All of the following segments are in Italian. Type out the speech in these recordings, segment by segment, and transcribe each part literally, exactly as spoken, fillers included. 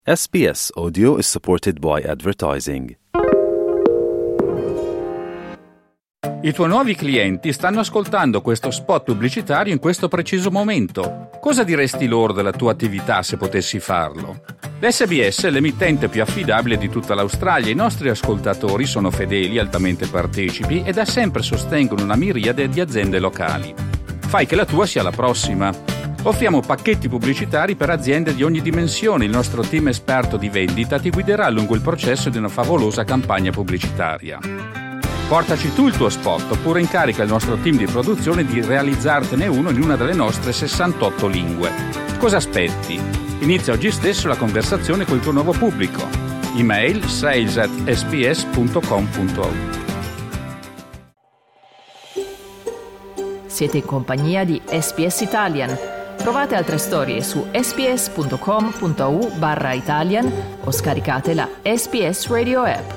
S B S Audio is supported by advertising. I tuoi nuovi clienti stanno ascoltando questo spot pubblicitario in questo preciso momento. Cosa diresti loro della tua attività se potessi farlo? L'S B S è l'emittente più affidabile di tutta l'Australia. I nostri ascoltatori sono fedeli, altamente partecipi e da sempre sostengono una miriade di aziende locali. Fai che la tua sia la prossima. Offriamo pacchetti pubblicitari per aziende di ogni dimensione. Il nostro team esperto di vendita ti guiderà lungo il processo di una favolosa campagna pubblicitaria. Portaci tu il tuo spot oppure incarica il nostro team di produzione di realizzartene uno in una delle nostre sessantotto lingue. Cosa aspetti? Inizia oggi stesso la conversazione con il tuo nuovo pubblico. Email sales at s b s punto com punto a u. Siete in compagnia di S B S Italian. Trovate altre storie su sbs.com.au barra Italian o scaricate la S B S Radio app.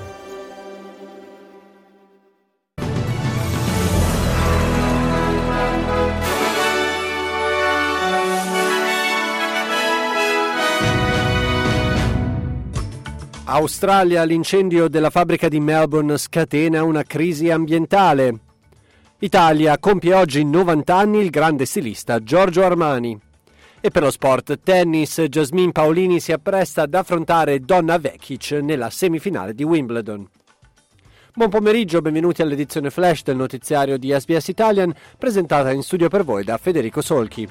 Australia, l'incendio della fabbrica di Melbourne scatena una crisi ambientale. Italia, compie oggi novanta anni il grande stilista Giorgio Armani. E per lo sport tennis, Jasmine Paolini si appresta ad affrontare Donna Vekic nella semifinale di Wimbledon. Buon pomeriggio, benvenuti all'edizione flash del notiziario di S B S Italian, presentata in studio per voi da Federico Solchi.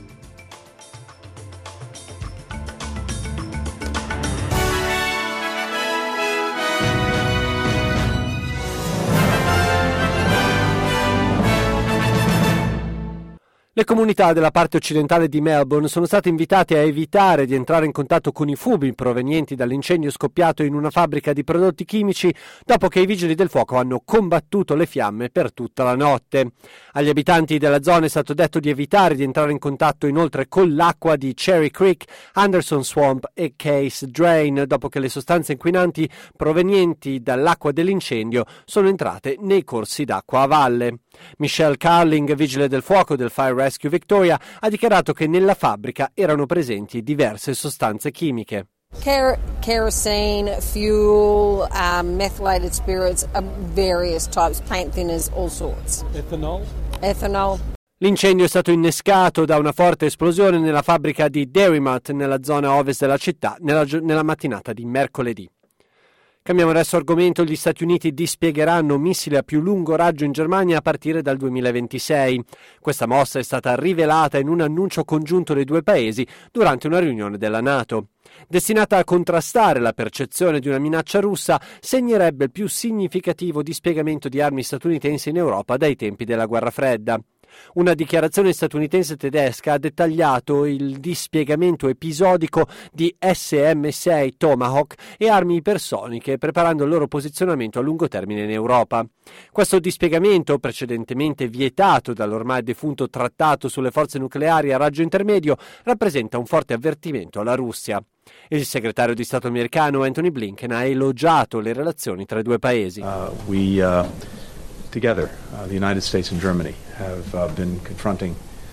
Le comunità della parte occidentale di Melbourne sono state invitate a evitare di entrare in contatto con i fumi provenienti dall'incendio scoppiato in una fabbrica di prodotti chimici dopo che i vigili del fuoco hanno combattuto le fiamme per tutta la notte. Agli abitanti della zona è stato detto di evitare di entrare in contatto inoltre con l'acqua di Cherry Creek, Anderson Swamp e Case Drain dopo che le sostanze inquinanti provenienti dall'acqua dell'incendio sono entrate nei corsi d'acqua a valle. Michelle Carling, vigile del fuoco del Fire Rescue Victoria, ha dichiarato che nella fabbrica erano presenti diverse sostanze chimiche. Ker- kerosene, fuel, um, methylated spirits, uh, various types, paint thinners, all sorts. Ethanol? Ethanol. L'incendio è stato innescato da una forte esplosione nella fabbrica di Dairymutt nella zona ovest della città nella, nella mattinata di mercoledì. Cambiamo adesso argomento. Gli Stati Uniti dispiegheranno missili a più lungo raggio in Germania a partire dal duemilaventisei. Questa mossa è stata rivelata in un annuncio congiunto dei due paesi durante una riunione della NATO. Destinata a contrastare la percezione di una minaccia russa, segnerebbe il più significativo dispiegamento di armi statunitensi in Europa dai tempi della Guerra Fredda. Una dichiarazione statunitense tedesca ha dettagliato il dispiegamento episodico di S M sei Tomahawk e armi ipersoniche, preparando il loro posizionamento a lungo termine in Europa. Questo dispiegamento, precedentemente vietato dall'ormai defunto Trattato sulle forze nucleari a raggio intermedio, rappresenta un forte avvertimento alla Russia. Il segretario di Stato americano Anthony Blinken ha elogiato le relazioni tra i due paesi. Uh, we, uh... Together, uh, the United States and Germany have uh, been confronting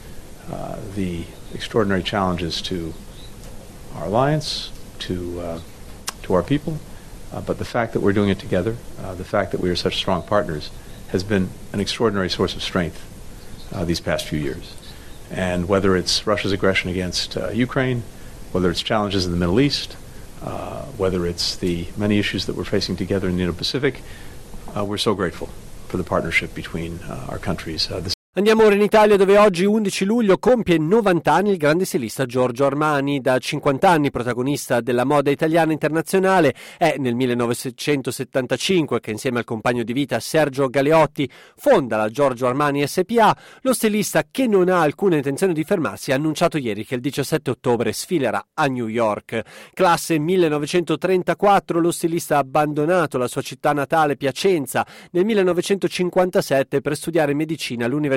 uh, the extraordinary challenges to our alliance, to uh, to our people, uh, but the fact that we're doing it together, uh, the fact that we are such strong partners, has been an extraordinary source of strength uh, these past few years. And whether it's Russia's aggression against uh, Ukraine, whether it's challenges in the Middle East, uh, whether it's the many issues that we're facing together in the Indo-Pacific, uh, we're so grateful for the partnership between uh, our countries. Uh, this Andiamo ora in Italia, dove oggi undici luglio compie novanta anni il grande stilista Giorgio Armani. Da cinquanta anni protagonista della moda italiana internazionale, è nel millenovecentosettantacinque che insieme al compagno di vita Sergio Galeotti fonda la Giorgio Armani S P A. Lo stilista, che non ha alcuna intenzione di fermarsi, ha annunciato ieri che il diciassette ottobre sfilerà a New York. Classe millenovecentotrentaquattro, lo stilista ha abbandonato la sua città natale Piacenza nel millenovecentocinquantasette per studiare medicina all'Università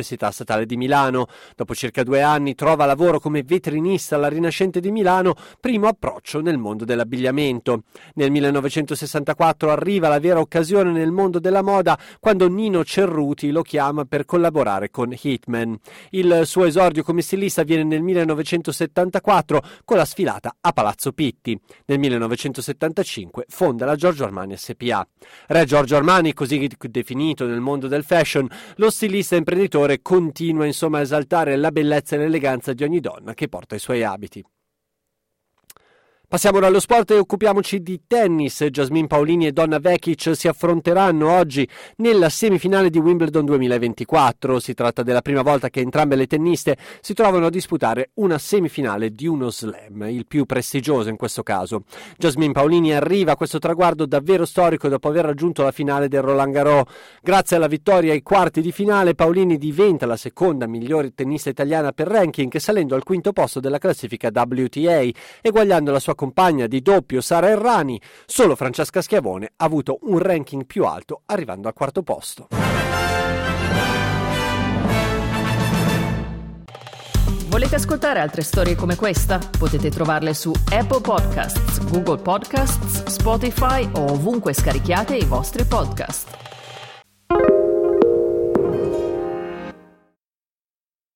all'Università Statale di Milano. Dopo circa due anni trova lavoro come vetrinista alla Rinascente di Milano, primo approccio nel mondo dell'abbigliamento. Nel millenovecentosessantaquattro arriva la vera occasione nel mondo della moda quando Nino Cerruti lo chiama per collaborare con Hitman. Il suo esordio come stilista avviene nel millenovecentosettantaquattro con la sfilata a Palazzo Pitti. Nel millenovecentosettantacinque fonda la Giorgio Armani S P A. Re Giorgio Armani, così definito nel mondo del fashion, lo stilista imprenditore continua insomma a esaltare la bellezza e l'eleganza di ogni donna che porta i suoi abiti. Passiamo dallo sport e occupiamoci di tennis. Jasmine Paolini e Donna Vekic si affronteranno oggi nella semifinale di Wimbledon duemilaventiquattro. Si tratta della prima volta che entrambe le tenniste si trovano a disputare una semifinale di uno slam, il più prestigioso in questo caso. Jasmine Paolini arriva a questo traguardo davvero storico dopo aver raggiunto la finale del Roland Garros. Grazie alla vittoria ai quarti di finale, Paolini diventa la seconda migliore tennista italiana per ranking, salendo al quinto posto della classifica W T A, eguagliando la sua compagna di doppio Sara Errani. Solo Francesca Schiavone ha avuto un ranking più alto, arrivando al quarto posto. Volete ascoltare altre storie come questa? Potete trovarle su Apple Podcasts, Google Podcasts, Spotify o ovunque scarichiate i vostri podcast.